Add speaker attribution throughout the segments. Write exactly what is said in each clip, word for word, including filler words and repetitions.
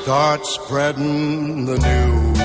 Speaker 1: start spreading the news.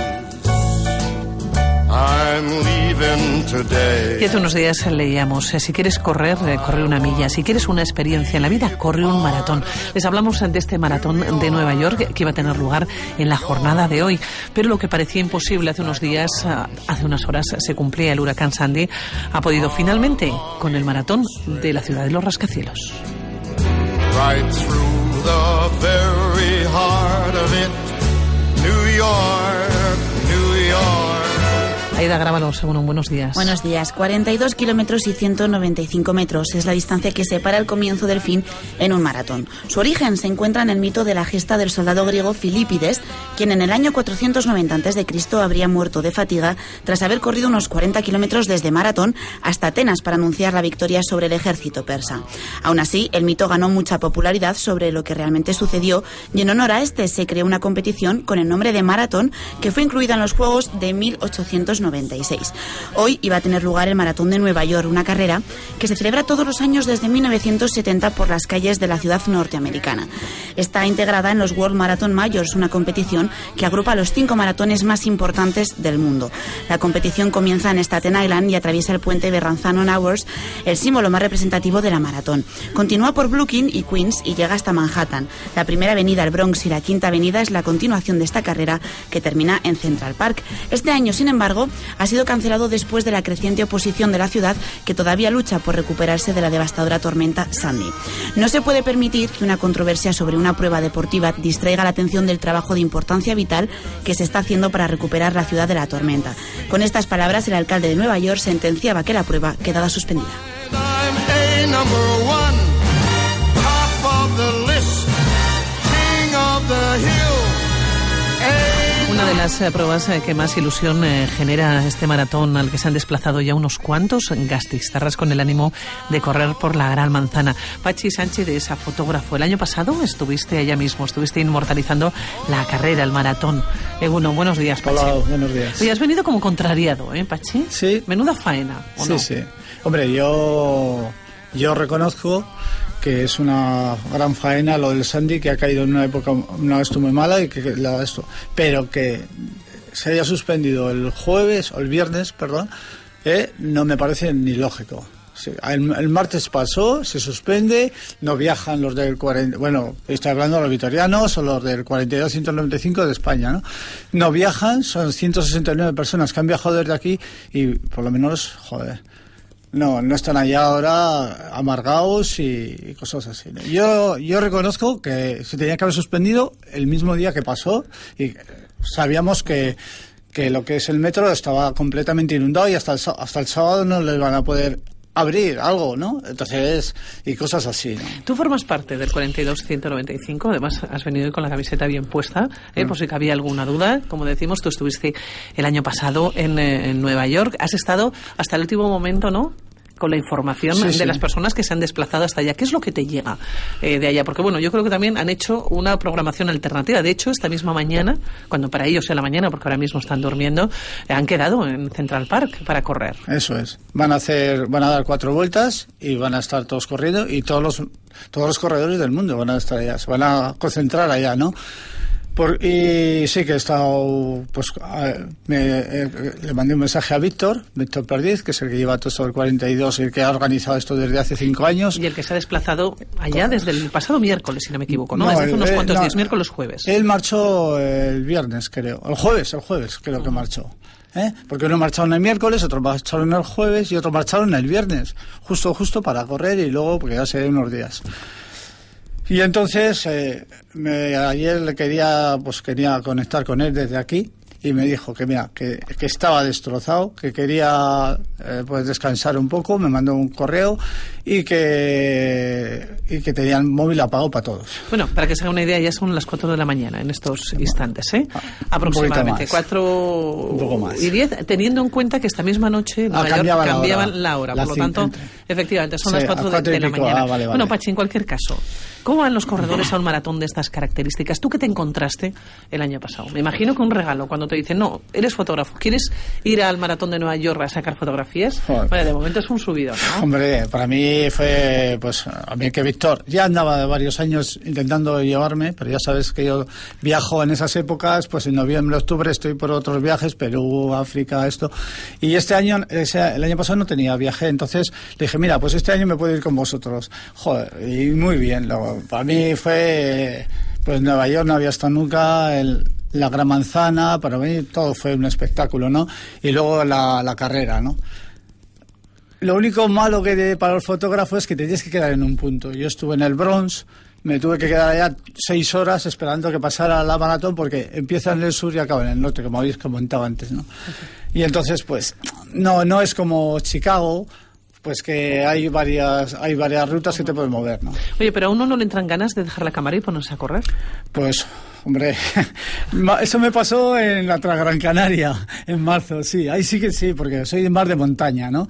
Speaker 1: I'm leaving today.
Speaker 2: Y hace unos días leíamos, eh, si quieres correr, eh, corre una milla. Si quieres una experiencia en la vida, corre un maratón. Les hablamos de este maratón de Nueva York que iba a tener lugar en la jornada de hoy. Pero lo que parecía imposible hace unos días, hace unas horas, se cumplía. El huracán Sandy ha podido finalmente con el maratón de la ciudad de los rascacielos.
Speaker 1: Right through the very heart of it, New York, New York.
Speaker 2: Aida Grábalos, bueno, buenos días.
Speaker 3: Buenos días. cuarenta y dos kilómetros y ciento noventa y cinco metros es la distancia que separa el comienzo del fin en un maratón. Su origen se encuentra en el mito de la gesta del soldado griego Filipides, quien en el año cuatrocientos noventa antes de Cristo habría muerto de fatiga tras haber corrido unos cuarenta kilómetros desde Maratón hasta Atenas para anunciar la victoria sobre el ejército persa. Aún así, el mito ganó mucha popularidad sobre lo que realmente sucedió y en honor a este se creó una competición con el nombre de Maratón que fue incluida en los Juegos de mil ochocientos noventa y seis. Hoy iba a tener lugar el Maratón de Nueva York, una carrera que se celebra todos los años desde mil novecientos setenta por las calles de la ciudad norteamericana. Está integrada en los World Marathon Majors, una competición que agrupa los cinco maratones más importantes del mundo. La competición comienza en Staten Island y atraviesa el puente Verrazano-Knowles, el símbolo más representativo de la maratón. Continúa por Brooklyn y Queens y llega hasta Manhattan. La primera avenida, el Bronx, y la quinta avenida es la continuación de esta carrera que termina en Central Park. Este año, sin embargo, ha sido cancelado después de la creciente oposición de la ciudad, que todavía lucha por recuperarse de la devastadora tormenta Sandy. No se puede permitir que una controversia sobre una prueba deportiva distraiga la atención del trabajo de importancia vital que se está haciendo para recuperar la ciudad de la tormenta. Con estas palabras, el alcalde de Nueva York sentenciaba que la prueba quedaba suspendida.
Speaker 2: Una de las eh, pruebas eh, que más ilusión eh, genera este maratón al que se han desplazado ya unos cuantos gastistarras con el ánimo de correr por la Gran Manzana. Pachi Sánchez es fotógrafo. El año pasado estuviste allá mismo, estuviste inmortalizando la carrera, el maratón. Eh, bueno, buenos días, Pachi.
Speaker 4: Hola, buenos días.
Speaker 2: Oye, has venido como contrariado, ¿eh, Pachi?
Speaker 4: Sí.
Speaker 2: Menuda faena, ¿o
Speaker 4: sí,
Speaker 2: no?
Speaker 4: Sí, sí. Hombre, yo, yo reconozco que es una gran faena lo del Sandy, que ha caído en una época, una esto muy mala, y que la esto, pero que se haya suspendido el jueves o el viernes, perdón, eh, no me parece ni lógico. Sí, el, el martes pasó, se suspende, no viajan los del cuarenta, bueno, estoy hablando de los vitorianos o los del cuarenta y dos ciento noventa y cinco de España, ¿no? No viajan, son ciento sesenta y nueve personas que han viajado desde aquí y por lo menos, joder, no, no están allá ahora amargados y, y cosas así, ¿no? Yo, yo reconozco que se tenía que haber suspendido el mismo día que pasó y sabíamos que, que lo que es el metro estaba completamente inundado y hasta el, hasta el sábado no les van a poder abrir algo, ¿no? Entonces, y cosas así, ¿no?
Speaker 2: Tú formas parte del cuarenta y dos ciento noventa y cinco, además has venido con la camiseta bien puesta, ¿eh? Mm. Por si cabía alguna duda. Como decimos, tú estuviste el año pasado en, en Nueva York, has estado hasta el último momento, ¿no?, con la información sí, de sí. las personas que se han desplazado hasta allá. ¿Qué es lo que te llega eh, de allá? Porque, bueno, yo creo que también han hecho una programación alternativa. De hecho, esta misma mañana, cuando para ellos sea la mañana, porque ahora mismo están durmiendo, eh, han quedado en Central Park para correr.
Speaker 4: Eso es. Van a hacer, van a dar cuatro vueltas y van a estar todos corriendo y todos los, todos los corredores del mundo van a estar allá. Se van a concentrar allá, ¿no? Por, y sí que he estado, pues a, me, eh, le mandé un mensaje a Víctor, Víctor Perdiz, que es el que lleva todo esto del cuarenta y dos y el que ha organizado esto desde hace cinco años.
Speaker 2: Y el que se ha desplazado allá desde el pasado miércoles, si no me equivoco, ¿no? no desde hace unos eh, cuantos no, días, miércoles, jueves.
Speaker 4: Él marchó el viernes, creo, el jueves, el jueves creo uh-huh. que marchó. ¿Eh? Porque uno marcharon el miércoles, otros marcharon el jueves y otros marcharon el viernes, justo, justo para correr y luego, porque ya se ven unos días. Y entonces eh, me, ayer le quería pues quería conectar con él desde aquí y me dijo que mira que, que estaba destrozado, que quería eh, pues descansar un poco, me mandó un correo y que y que tenían móvil apagado para todos.
Speaker 2: Bueno, para que se haga una idea, ya son las cuatro de la mañana en estos instantes, ¿eh? Aproximadamente cuatro y diez, teniendo en cuenta que esta misma noche en Nueva York cambiaban la hora, la hora por lo tanto Efectivamente, son
Speaker 4: Sí,
Speaker 2: las cuatro
Speaker 4: a cuatro
Speaker 2: de,
Speaker 4: y
Speaker 2: de la
Speaker 4: pico.
Speaker 2: mañana.
Speaker 4: Ah, vale, vale.
Speaker 2: Bueno, Pachi, en cualquier caso, ¿cómo van los corredores a un maratón de estas características? ¿Tú qué te encontraste el año pasado? Me imagino que un regalo, cuando te dicen, no, eres fotógrafo, ¿quieres ir al maratón de Nueva York a sacar fotografías?
Speaker 4: Joder.
Speaker 2: Bueno, de momento es un subido, ¿no?
Speaker 4: Hombre, para mí fue, pues, a mí que Víctor ya andaba de varios años intentando llevarme, pero ya sabes que yo viajo en esas épocas, pues en noviembre, octubre estoy por otros viajes, Perú, África, esto, y este año, ese, el año pasado no tenía viaje, entonces le dije, mira, pues este año me puedo ir con vosotros. Joder, y muy bien, lo, para mí fue, pues Nueva York no había estado nunca, el, la Gran Manzana, para mí todo fue un espectáculo, ¿no? Y luego la, la carrera, ¿no? Lo único malo que de, para los fotógrafos es que te tienes que quedar en un punto. Yo estuve en el Bronx, me tuve que quedar allá seis horas esperando que pasara la maratón porque empieza en el sur y acaba en el norte, como habéis comentado antes, ¿no? Y entonces, pues, no, no es como Chicago, pues que hay varias hay varias rutas que te puedes mover, ¿no?
Speaker 2: Oye, pero a uno no le entran ganas de dejar la cámara y ponerse a correr.
Speaker 4: Pues, hombre, eso me pasó en la Gran Canaria, en marzo, sí, ahí sí que sí, porque soy más de montaña, ¿no?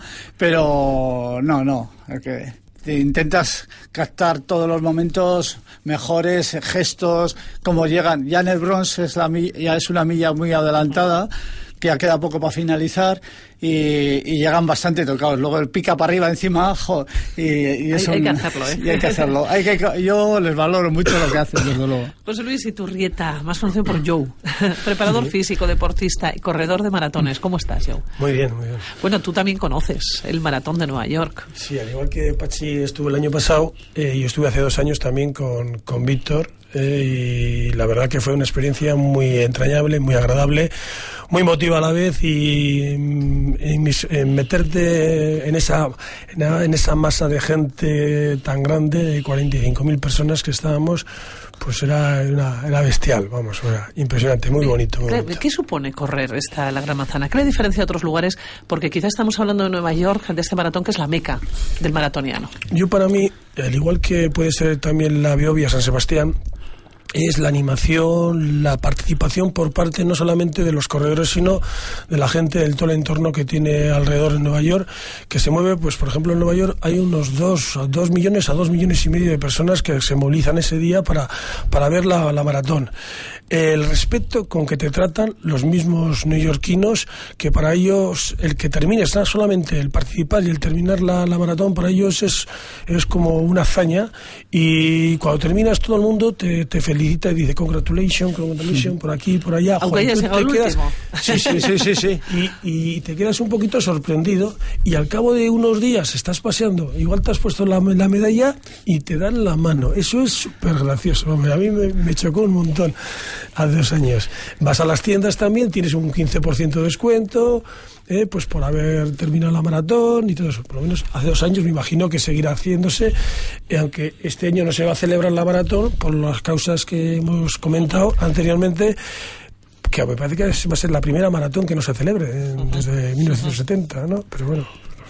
Speaker 4: Pero no, no, es que te intentas captar todos los momentos mejores, gestos, como llegan. Ya en el Bronx es la, ya es una milla muy adelantada, que ya queda poco para finalizar y, y llegan bastante tocados. Luego el pica para arriba encima, jo, y, y eso
Speaker 2: hay, hay que hacerlo, ¿eh?
Speaker 4: Y hay que hacerlo. Hay que, yo les valoro mucho lo que hacen, desde luego.
Speaker 2: José Luis Iturrieta, más conocido por Joe, preparador físico, deportista y corredor de maratones. ¿Cómo estás, Joe?
Speaker 5: Muy bien, muy bien.
Speaker 2: Bueno, tú también conoces el maratón de Nueva York.
Speaker 5: Sí, al igual que Pachi estuvo el año pasado, eh, yo estuve hace dos años también con, con Víctor, eh, y la verdad que fue una experiencia muy entrañable, muy agradable, muy emotiva a la vez, y, y mis, en meterte en esa en esa masa de gente tan grande, de cuarenta y cinco mil personas que estábamos, pues era, era, era bestial, vamos, era impresionante, muy bonito. Muy
Speaker 2: ¿Qué,
Speaker 5: bonito.
Speaker 2: ¿Qué supone correr esta la Gran Manzana? ¿Qué le diferencia a otros lugares? Porque quizás estamos hablando de Nueva York, de este maratón que es la meca del maratoniano.
Speaker 5: Yo, para mí, al igual que puede ser también la Biobia San Sebastián, es la animación, la participación por parte no solamente de los corredores, sino de la gente, del todo el entorno que tiene alrededor en Nueva York, que se mueve, pues por ejemplo en Nueva York hay unos dos, dos millones a dos millones y medio de personas que se movilizan ese día para, para ver la, la maratón. El respeto con que te tratan los mismos neoyorquinos, que para ellos el que termines, no solamente el participar y el terminar la, la maratón, para ellos es, es como una hazaña, y cuando terminas todo el mundo te, te felicita y dice congratulations, congratulations, por aquí, por allá.
Speaker 2: Aunque hayas llegado el último.
Speaker 5: Sí, sí, sí, sí, sí. Y, y te quedas un poquito sorprendido, y al cabo de unos días estás paseando, igual te has puesto la, la medalla y te dan la mano. Eso es súper gracioso, hombre. A mí me, me chocó un montón hace dos años. Vas a las tiendas también, tienes un quince por ciento de descuento, eh, pues por haber terminado la maratón y todo eso. Por lo menos hace dos años me imagino que seguirá haciéndose, eh, aunque este año no se va a celebrar la maratón por las causas que hemos comentado anteriormente, que me parece que va a ser la primera maratón que no se celebre eh, desde mil novecientos setenta, ¿no? Pero bueno,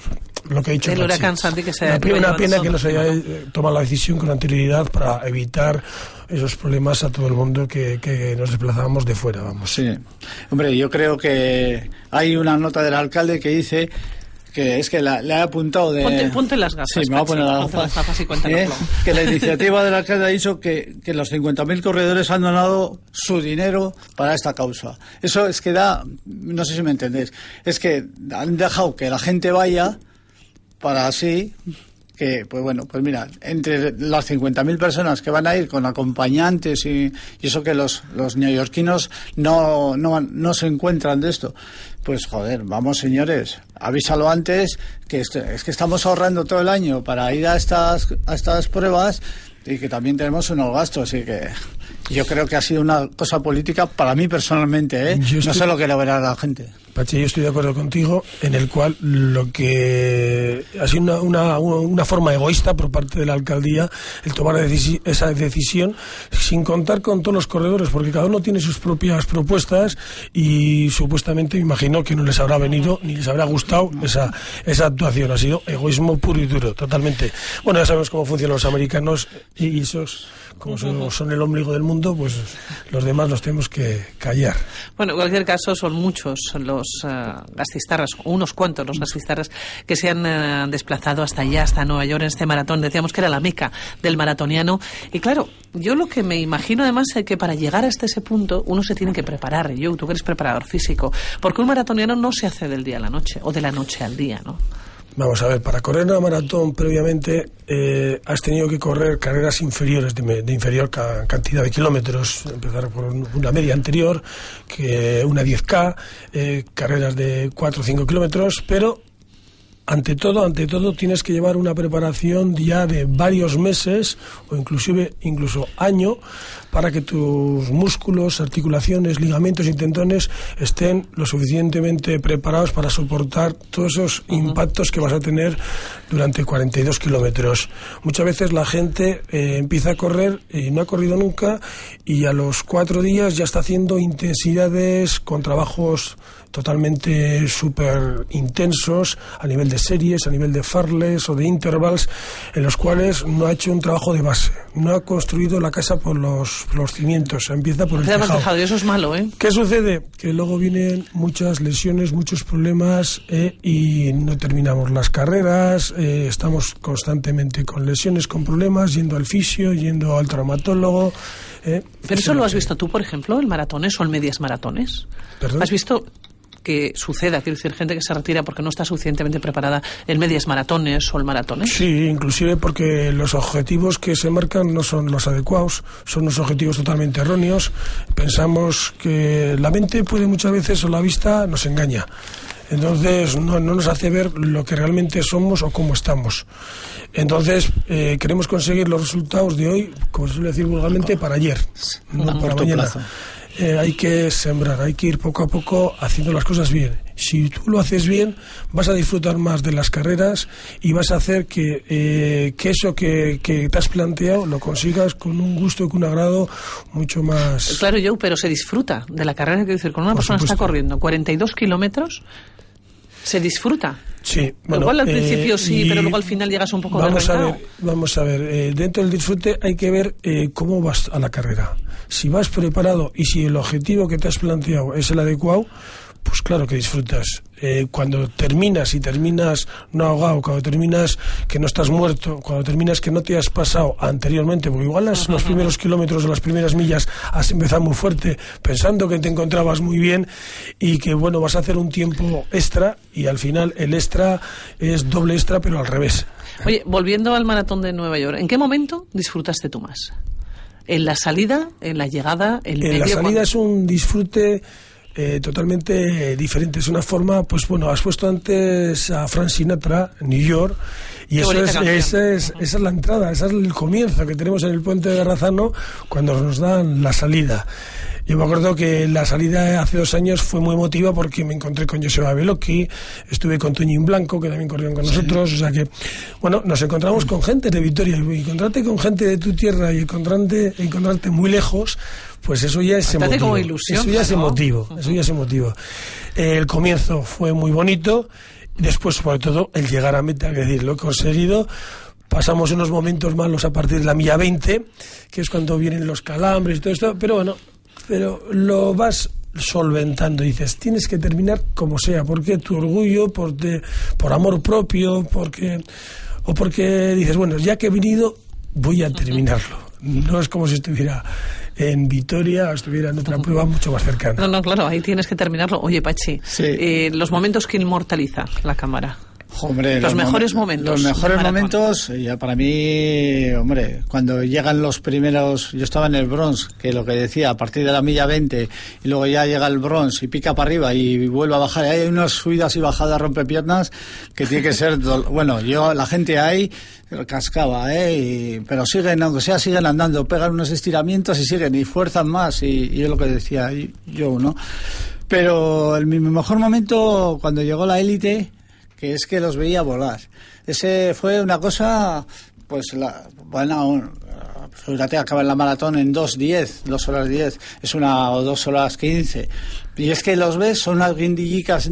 Speaker 5: lo que he dicho.
Speaker 2: El huracán Sandy, que se
Speaker 5: una,
Speaker 2: que
Speaker 5: una pena que no se haya
Speaker 2: ¿no?
Speaker 5: tomado la decisión con anterioridad para evitar esos problemas a todo el mundo que, que nos desplazábamos de fuera, vamos.
Speaker 4: Sí, hombre, yo creo que hay una nota del alcalde que dice que es que la, le ha apuntado de...
Speaker 2: Ponte, ponte las gafas.
Speaker 4: Sí, me voy a poner las gafas.
Speaker 2: las gafas y cuéntanoslo.
Speaker 4: ¿Eh? Que la iniciativa del alcalde ha dicho que, que los cincuenta mil corredores han donado su dinero para esta causa. Eso es que da, no sé si me entendéis, es que han dejado que la gente vaya para así... que, pues bueno, pues mira, entre las cincuenta mil personas que van a ir con acompañantes y, y eso que los, los neoyorquinos no, no, no se encuentran de esto, pues joder, vamos señores, avísalo antes, que esto, es que estamos ahorrando todo el año para ir a estas, a estas pruebas y que también tenemos unos gastos, y que yo creo que ha sido una cosa política para mí personalmente, ¿eh? Estoy... No sé lo que le verá a la gente.
Speaker 5: Pachi, yo estoy de acuerdo contigo en el cual lo que ha sido una, una, una forma egoísta por parte de la alcaldía el tomar decisi- esa decisión sin contar con todos los corredores, porque cada uno tiene sus propias propuestas y supuestamente me imagino que no les habrá venido ni les habrá gustado esa, esa actuación. Ha sido egoísmo puro y duro, totalmente. Bueno, ya sabemos cómo funcionan los americanos, y esos, como son, son el ombligo del mundo, pues los demás los tenemos que callar.
Speaker 2: Bueno, en cualquier caso son muchos los los uh, gastistarras, o unos cuantos los gastistarras que se han uh, desplazado hasta allá, hasta Nueva York en este maratón. Decíamos que era la meca del maratoniano. Y claro, yo lo que me imagino además es que para llegar hasta ese punto uno se tiene que preparar. Yo, tú que eres preparador físico, porque un maratoniano no se hace del día a la noche o de la noche al día, ¿no?
Speaker 5: Vamos a ver, para correr una maratón previamente eh, has tenido que correr carreras inferiores, de, de inferior ca- cantidad de kilómetros, empezar por un, una media anterior, que una diez K, eh, carreras de cuatro o cinco kilómetros, pero ante todo, ante todo tienes que llevar una preparación ya de varios meses o inclusive incluso año para que tus músculos, articulaciones, ligamentos y tendones estén lo suficientemente preparados para soportar todos esos uh-huh. impactos que vas a tener durante cuarenta y dos kilómetros. Muchas veces la gente eh, empieza a correr y no ha corrido nunca y a los cuatro días ya está haciendo intensidades con trabajos totalmente súper intensos a nivel de series, a nivel de farles o de intervals, en los cuales no ha hecho un trabajo de base, no ha construido la casa por los, por los cimientos, empieza por el tejado.
Speaker 2: tejado. Y eso es malo, ¿eh?
Speaker 5: ¿Qué sucede? Que luego vienen muchas lesiones, muchos problemas eh, y no terminamos las carreras, eh, estamos constantemente con lesiones, con problemas, yendo al fisio, yendo al traumatólogo. Eh,
Speaker 2: Pero eso lo has visto tú, por ejemplo, en maratones o en medias maratones.
Speaker 5: ¿Perdón?
Speaker 2: ¿Has visto que suceda, quiero decir, gente que se retira porque no está suficientemente preparada en medias maratones o el maratones?
Speaker 5: Sí, inclusive porque los objetivos que se marcan no son los adecuados, son unos objetivos totalmente erróneos. Pensamos que la mente puede muchas veces, o la vista, nos engaña. Entonces no, no nos hace ver lo que realmente somos o cómo estamos. Entonces eh, queremos conseguir los resultados de hoy, como se suele decir vulgarmente, para ayer, no
Speaker 4: a
Speaker 5: para mañana. Eh, hay que sembrar, hay que ir poco a poco haciendo las cosas bien. Si tú lo haces bien, vas a disfrutar más de las carreras y vas a hacer que, eh, que eso que, que te has planteado lo consigas con un gusto y con un agrado mucho más.
Speaker 2: Claro, Joe, pero se disfruta de la carrera. Quiero decir, cuando una
Speaker 5: Por
Speaker 2: persona
Speaker 5: supuesto.
Speaker 2: está corriendo cuarenta y dos kilómetros, se disfruta.
Speaker 5: Sí, bueno,
Speaker 2: Igual al principio
Speaker 5: eh,
Speaker 2: sí, pero luego al final llegas un poco
Speaker 5: vamos a
Speaker 2: derrengado.
Speaker 5: ver, vamos a ver, eh, dentro del disfrute hay que ver eh, cómo vas a la carrera. Si vas preparado y si el objetivo que te has planteado es el adecuado, pues claro que disfrutas. Eh, cuando terminas y terminas no ahogado, cuando terminas que no estás muerto, cuando terminas que no te has pasado anteriormente, porque igual las, los primeros kilómetros o las primeras millas has empezado muy fuerte pensando que te encontrabas muy bien y que bueno, vas a hacer un tiempo extra y al final el extra es doble extra pero al revés.
Speaker 2: Oye, volviendo al maratón de Nueva York, ¿en qué momento disfrutaste tú más? ¿En la salida, en la llegada, en el medio?
Speaker 5: En la salida
Speaker 2: cuando...
Speaker 5: es un disfrute eh, totalmente eh, diferente. Es una forma, pues bueno, has puesto antes a Frank Sinatra, New York, y eso es, esa, es, esa es la entrada, ese es el comienzo que tenemos en el puente de Garrazano cuando nos dan la salida. Yo me acuerdo que la salida hace dos años fue muy emotiva porque me encontré con Joseba Belocchi, estuve con Toñín Blanco, que también corrieron con nosotros, sí. O sea que, bueno, nos encontramos con gente de Vitoria, y encontrarte con gente de tu tierra y encontrarte, encontrarte muy lejos, pues eso ya es
Speaker 2: Bastante
Speaker 5: emotivo.
Speaker 2: Como ilusión,
Speaker 5: eso ya es
Speaker 2: ¿no?
Speaker 5: emotivo, uh-huh. Eso ya es emotivo. Eh, el comienzo fue muy bonito, después sobre todo el llegar a meta, es decir, lo he conseguido. Pasamos unos momentos malos a partir de la milla veinte, que es cuando vienen los calambres y todo esto, pero bueno, pero lo vas solventando, dices, tienes que terminar como sea, porque tu orgullo, por, te, por amor propio, porque o porque dices, bueno, ya que he venido, voy a terminarlo. No es como si estuviera en Vitoria o estuviera en otra prueba mucho más cercana.
Speaker 2: No, no, claro, ahí tienes que terminarlo. Oye, Pachi,
Speaker 4: sí.
Speaker 2: eh, los momentos que inmortaliza la cámara.
Speaker 4: Hombre,
Speaker 2: los, los mejores
Speaker 4: mom-
Speaker 2: momentos.
Speaker 4: Los mejores momentos, ya para mí, hombre, cuando llegan los primeros, yo estaba en el Bronx, que lo que decía, a partir de la milla veinte, y luego ya llega el Bronx y pica para arriba y vuelve a bajar, y hay unas subidas y bajadas rompepiernas que tiene que ser, do- bueno, yo, la gente ahí cascaba, ¿eh? Y, pero siguen, aunque sea, siguen andando, pegan unos estiramientos y siguen, y fuerzan más, y, y es lo que decía yo, ¿no? Pero el, mi mejor momento, cuando llegó la élite, que es que los veía volar. Ese fue una cosa, pues, la, bueno, fíjate, acaba en la maratón en dos diez, dos horas diez, es una o dos horas quince. Y es que los ves, son unas guindillicas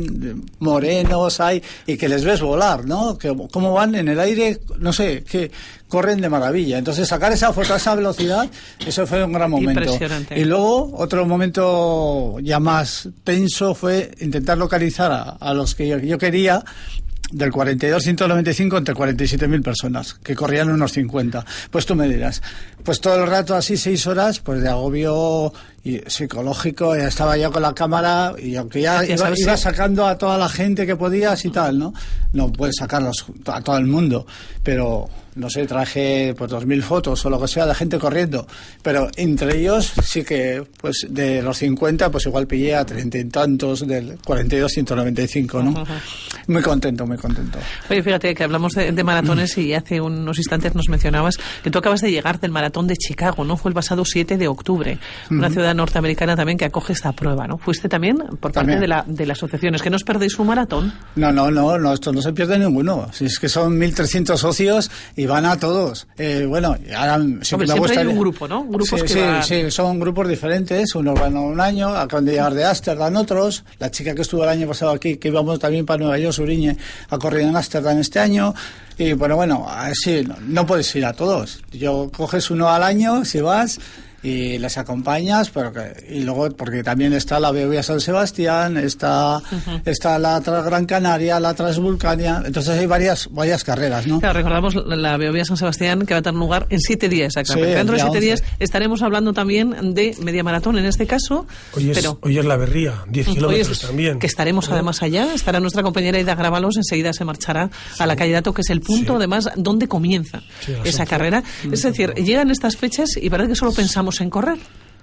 Speaker 4: morenos hay, y que les ves volar, ¿no? Que cómo van en el aire, no sé, que corren de maravilla. Entonces sacar esa foto a esa velocidad, eso fue un gran momento.
Speaker 2: Impresionante.
Speaker 4: Y luego, otro momento ya más tenso fue intentar localizar a, a los que yo, yo quería, del cuarenta y dos ciento noventa y cinco entre cuarenta y siete mil personas, que corrían unos cincuenta. Pues tú me dirás, pues todo el rato así, seis horas, pues de agobio y psicológico, ya estaba yo con la cámara y aunque ya iba, iba sacando a toda la gente que podías y tal, ¿no? No puedes sacarlos a todo el mundo, pero no sé, traje pues dos mil fotos o lo que sea de gente corriendo, pero entre ellos sí que pues de los cincuenta pues igual pillé a treinta y tantos del cuarenta y dos ciento noventa y cinco, ¿no? Ajá. Muy contento, muy contento.
Speaker 2: Oye, fíjate que hablamos de, de maratones y hace unos instantes nos mencionabas que tú acabas de llegar del maratón de Chicago, ¿no? Fue el pasado siete de octubre, uh-huh. Una ciudad norteamericana también que acoge esta prueba, ¿no? Fuiste también por también. parte de la, de la asociación. ¿Es que no os perdéis un maratón?
Speaker 4: No, no, no, no, esto no se pierde ninguno. Si es que son mil trescientos socios y van a todos. Eh, bueno, ahora sí.
Speaker 2: Hombre, siempre gustaría... hay un grupo, ¿no? Grupos
Speaker 4: sí,
Speaker 2: que
Speaker 4: sí,
Speaker 2: van...
Speaker 4: sí, son grupos diferentes. Unos van a un año, acaban de llegar de Ámsterdam otros. La chica que estuvo el año pasado aquí, que íbamos también para Nueva York, Suriñe, ha corrido en Ámsterdam este año. Y bueno, bueno, así no, no puedes ir a todos. Yo coges uno al año, si vas... y les acompañas, pero que, y luego porque también está la Beovia San Sebastián, está uh-huh. está la Gran Canaria, la Transvulcania, entonces hay varias varias carreras, ¿no?
Speaker 2: Claro, recordamos la Beovia San Sebastián que va a tener lugar en siete días exactamente. Sí, dentro de siete once días estaremos hablando también de media maratón en este caso.
Speaker 5: Hoy es,
Speaker 2: pero,
Speaker 5: hoy es la Berría, diez kilómetros también.
Speaker 2: Que estaremos ¿eh? además allá, estará nuestra compañera Ida Grábalos, enseguida se marchará sí. a la calle Dato, que es el punto sí. además donde comienza sí, esa carrera. Sí. Es decir, llegan estas fechas y parece que solo pensamos en correr.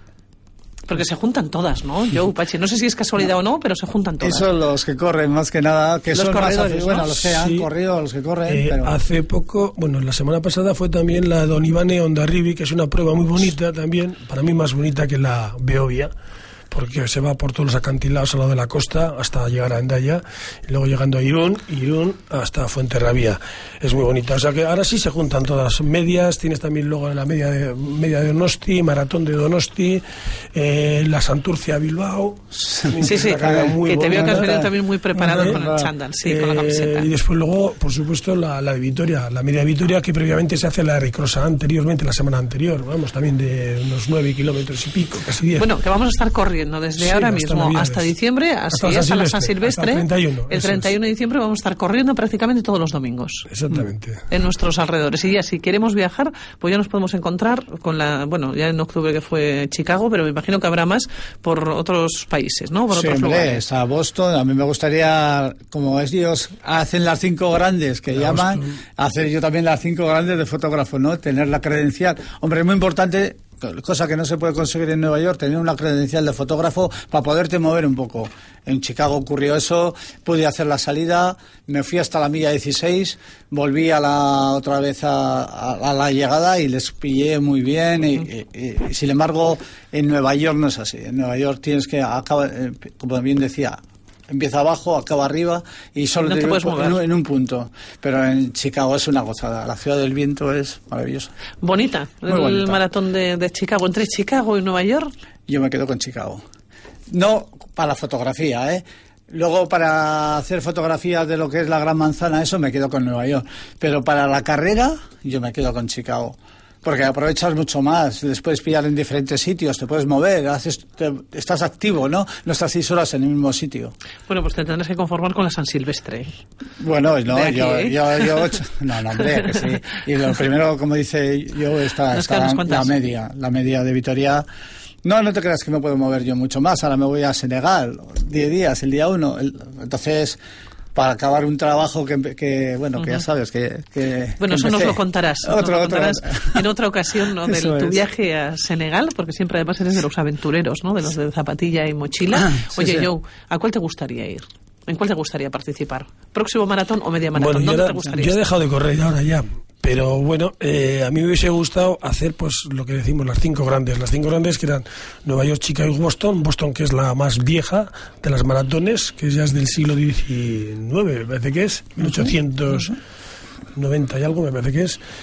Speaker 2: Porque se juntan todas, ¿no? Yo, Pachi, no sé si es casualidad no. o no, pero se juntan todas.
Speaker 4: Esos los que corren, más que nada, que
Speaker 2: los
Speaker 4: son
Speaker 2: corredores,
Speaker 4: más,
Speaker 2: ¿no?
Speaker 4: bueno, los que han sí. corrido, los que corren.
Speaker 5: Eh,
Speaker 4: pero...
Speaker 5: Hace poco, bueno, la semana pasada fue también la Don Ivane Ondarribi, que es una prueba muy bonita también, para mí más bonita que la Beovia, porque se va por todos los acantilados al lado de la costa hasta llegar a Hendaya y luego llegando a Irún, Irún hasta Fuenterrabía. Es muy bonita, o sea que ahora sí se juntan todas medias. Tienes también luego la media de, media de Donosti, maratón de Donosti, eh, la Santurcia Bilbao.
Speaker 2: Sí, sí, sí, que te veo que has venido también muy preparado eh, con el chándal, sí, eh, con la camiseta.
Speaker 5: Y después luego, por supuesto, la, la de Vitoria, la media de Vitoria, que previamente se hace la recrosa anteriormente, la semana anterior, vamos, también de unos nueve kilómetros y pico, casi diez.
Speaker 2: Bueno, que vamos a estar corriendo desde sí, ahora mismo Navidades. hasta diciembre, así hasta, hasta la San Silvestre.
Speaker 5: Hasta el treinta y uno,
Speaker 2: el treinta y uno de diciembre vamos a estar corriendo prácticamente todos los domingos.
Speaker 5: Exactamente.
Speaker 2: En nuestros alrededores. Y ya si queremos viajar, pues ya nos podemos encontrar con la, bueno, ya en octubre que fue Chicago, pero me imagino que habrá más por otros países, ¿no? Por
Speaker 4: sí,
Speaker 2: otros
Speaker 4: hombre,
Speaker 2: lugares.
Speaker 4: Está Boston. A mí me gustaría, como ellos hacen las cinco grandes que la llaman, Boston. hacer yo también las cinco grandes de fotógrafo, ¿no? Tener la credencial. Hombre, es muy importante, cosa que no se puede conseguir en Nueva York, tener una credencial de fotógrafo para poderte mover un poco. En Chicago ocurrió eso, pude hacer la salida, me fui hasta la milla dieciséis, volví a la otra vez a, a, a la llegada y les pillé muy bien. Y, y, y, sin embargo, en Nueva York no es así. En Nueva York tienes que, acaba, como bien decía, empieza abajo, acaba arriba y solo
Speaker 2: no te puedes mover.
Speaker 4: En, en un punto. Pero en Chicago es una gozada. La ciudad del viento es maravillosa.
Speaker 2: Bonita. Muy el bonita. Maratón de, de Chicago. Entre Chicago y Nueva York.
Speaker 4: Yo me quedo con Chicago. No para la fotografía, ¿eh? Luego para hacer fotografías de lo que es la Gran Manzana, eso me quedo con Nueva York. Pero para la carrera, yo me quedo con Chicago. Porque aprovechas mucho más, les puedes pillar en diferentes sitios, te puedes mover, haces, te, estás activo, ¿no? No estás seis horas en el mismo sitio.
Speaker 2: Bueno, pues te tendrás que conformar con la San Silvestre.
Speaker 4: Bueno, no, aquí, yo, ¿eh? yo, yo, yo, no, no, hombre, que sí. Y lo primero, como dice yo, está, está la, la media, la media de Vitoria. No, no te creas que me puedo mover yo mucho más. Ahora me voy a Senegal, diez días, el día uno. El, entonces... para acabar un trabajo que, que bueno, que uh-huh. ya sabes que... que
Speaker 2: bueno,
Speaker 4: que
Speaker 2: eso nos lo contarás,
Speaker 4: otro,
Speaker 2: nos lo
Speaker 4: otro,
Speaker 2: contarás
Speaker 4: otro.
Speaker 2: en otra ocasión, ¿no? De tu
Speaker 4: es.
Speaker 2: viaje a Senegal, porque siempre además eres de los aventureros, ¿no? De los de zapatilla y mochila. Ah, sí,
Speaker 4: sí.
Speaker 2: Oye, Joe, ¿a cuál te gustaría ir? ¿En cuál te gustaría participar? ¿Próximo maratón o media maratón?
Speaker 5: Bueno,
Speaker 2: ¿Dónde
Speaker 5: era,
Speaker 2: te gustaría
Speaker 5: yo he
Speaker 2: estar?
Speaker 5: dejado de correr ahora ya. Pero bueno, eh, a mí me hubiese gustado hacer pues lo que decimos, las cinco grandes. Las cinco grandes que eran Nueva York, Chicago y Boston. Boston, que es la más vieja de las maratones, que ya es del siglo diecinueve, me parece que es, mil ochocientos noventa y algo me parece que es.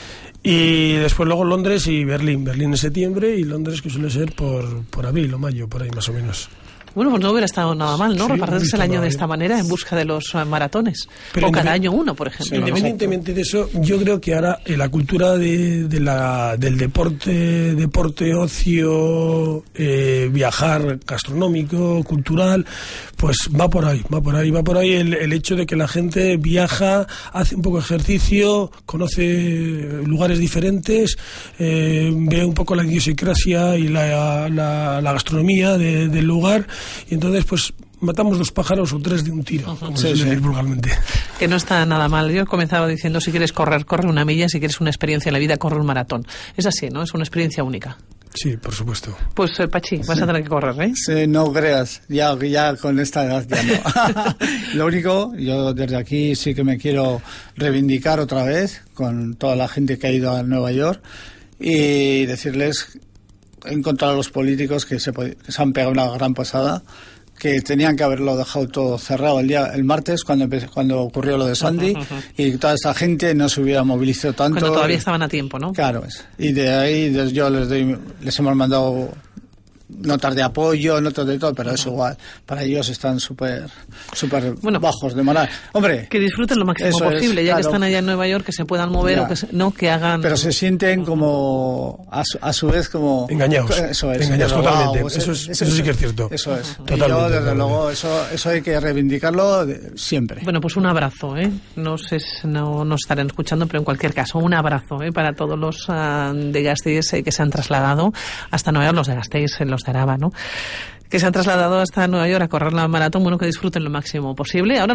Speaker 5: Y después luego Londres y Berlín. Berlín en septiembre y Londres que suele ser por, por abril o mayo, por ahí más o menos.
Speaker 2: Bueno, pues no hubiera estado nada mal, ¿no?
Speaker 5: Sí,
Speaker 2: Repartirse el año de
Speaker 5: bien.
Speaker 2: esta manera en busca de los uh, maratones.
Speaker 5: Pero
Speaker 2: o cada
Speaker 5: independ-
Speaker 2: año uno, por ejemplo.
Speaker 5: Sí, independientemente de eso, yo creo que ahora eh, la cultura de, de la, del deporte, deporte, ocio, eh, viajar, gastronómico, cultural, pues va por ahí, va por ahí, va por ahí el, el hecho de que la gente viaja, hace un poco de ejercicio, conoce lugares diferentes, eh, ve un poco la idiosincrasia y la, la, la gastronomía de, del lugar. Y entonces, pues, matamos dos pájaros o tres de un tiro, uh-huh. como
Speaker 4: sí,
Speaker 5: se suele
Speaker 4: sí.
Speaker 5: decir vulgarmente.
Speaker 2: Que no está nada mal. Yo he comenzado diciendo, si quieres correr, corre una milla, si quieres una experiencia en la vida, corre un maratón. Es así, ¿no? Es una experiencia única.
Speaker 5: Sí, por supuesto.
Speaker 2: Pues, eh, Pachi, vas sí. a tener que correr, ¿eh?
Speaker 4: Sí, no creas, ya, ya con esta edad ya no. Lo único, yo desde aquí sí que me quiero reivindicar otra vez con toda la gente que ha ido a Nueva York y decirles en contra de los políticos que se, que se han pegado una gran pasada, que tenían que haberlo dejado todo cerrado el día el martes cuando empecé, cuando ocurrió lo de Sandy, uh-huh, uh-huh. y toda esa gente no se hubiera movilizado tanto.
Speaker 2: Cuando todavía estaban a tiempo, ¿no?
Speaker 4: Claro, es. Y de ahí yo les doy, les hemos mandado notas de apoyo, notas de todo, pero uh-huh. es igual. Para ellos están súper súper bueno, bajos de moral. Hombre,
Speaker 2: que disfruten lo máximo posible, es, ya claro. que están allá en Nueva York, que se puedan mover ya. o que se, no que hagan.
Speaker 4: Pero se sienten como a su, a su vez como
Speaker 5: engañados.
Speaker 4: Eso es.
Speaker 5: Engañados
Speaker 4: pero,
Speaker 5: totalmente.
Speaker 4: Wow,
Speaker 5: eso,
Speaker 4: eso,
Speaker 5: es,
Speaker 4: eso,
Speaker 5: eso sí que es cierto.
Speaker 4: Eso es.
Speaker 5: Totalmente.
Speaker 4: Y yo, desde
Speaker 5: totalmente.
Speaker 4: luego, eso eso hay que reivindicarlo de, siempre.
Speaker 2: Bueno, pues un abrazo, ¿eh? No sé, no nos estarán escuchando, pero en cualquier caso, un abrazo, ¿eh? Para todos los uh, de Gasteiz eh, que se han trasladado hasta Nueva York, los de Gasteiz, los de Araba, ¿no? Que se han trasladado hasta Nueva York a correr la maratón, bueno, que disfruten lo máximo posible. Ahora